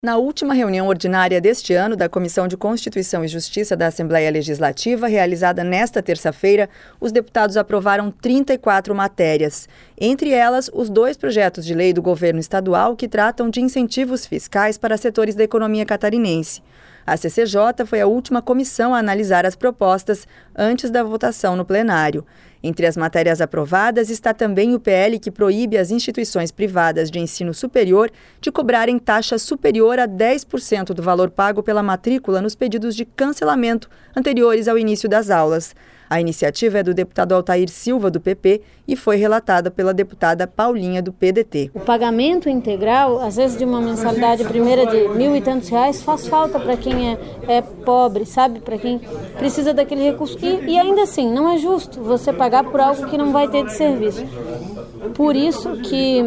Na última reunião ordinária deste ano da Comissão de Constituição e Justiça da Assembleia Legislativa, realizada nesta terça-feira, os deputados aprovaram 34 matérias. Entre elas, os 2 projetos de lei do governo estadual que tratam de incentivos fiscais para setores da economia catarinense. A CCJ foi a última comissão a analisar as propostas antes da votação no plenário. Entre as matérias aprovadas está também o PL que proíbe as instituições privadas de ensino superior de cobrarem taxa superior a 10% do valor pago pela matrícula nos pedidos de cancelamento anteriores ao início das aulas. A iniciativa é do deputado Altair Silva, do PP, e foi relatada pela deputada Paulinha, do PDT. O pagamento integral, às vezes de uma mensalidade primeira de R$1.000 e tantos, faz falta para quem é pobre, sabe? Para quem precisa daquele recurso. E ainda assim, não é justo você pagar por algo que não vai ter de serviço. Por isso que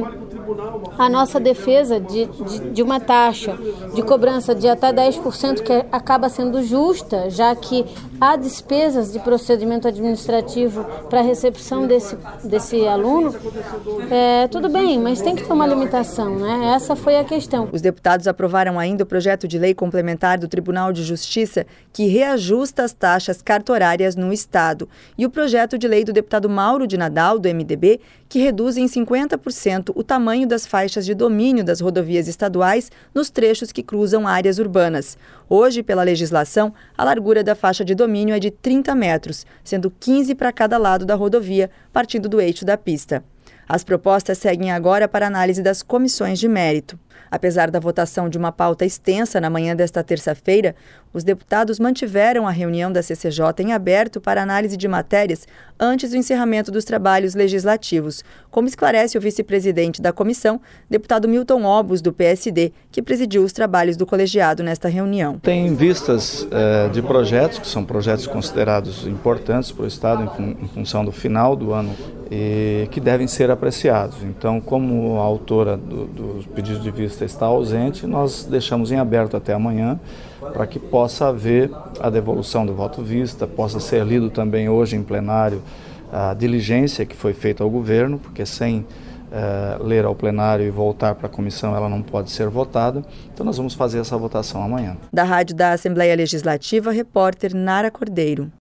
a nossa defesa de uma taxa de cobrança de até 10%, que acaba sendo justa, já que há despesas de procedimento administrativo para a recepção desse aluno, tudo bem, mas tem que ter uma limitação, né? Essa foi a questão. Os deputados aprovaram ainda o projeto de lei complementar do Tribunal de Justiça que reajusta as taxas cartorárias no Estado e o projeto de lei do deputado Mauro de Nadal, do MDB, que reduz em 50% o tamanho das faixas de domínio das rodovias estaduais nos trechos que cruzam áreas urbanas. Hoje, pela legislação, a largura da faixa de domínio é de 30 metros, sendo 15 para cada lado da rodovia, partindo do eixo da pista. As propostas seguem agora para análise das comissões de mérito. Apesar da votação de uma pauta extensa na manhã desta terça-feira, os deputados mantiveram a reunião da CCJ em aberto para análise de matérias antes do encerramento dos trabalhos legislativos, como esclarece o vice-presidente da comissão, deputado Milton Obus, do PSD, que presidiu os trabalhos do colegiado nesta reunião. Tem vistas de projetos, que são projetos considerados importantes para o Estado em função do final do ano e que devem ser apreciados. Então, como a autora dos pedidos de vista está ausente, nós deixamos em aberto até amanhã para que possa haver a devolução do voto vista, possa ser lido também hoje em plenário a diligência que foi feita ao governo, porque sem ler ao plenário e voltar para a comissão ela não pode ser votada. Então nós vamos fazer essa votação amanhã. Da Rádio da Assembleia Legislativa, repórter Nara Cordeiro.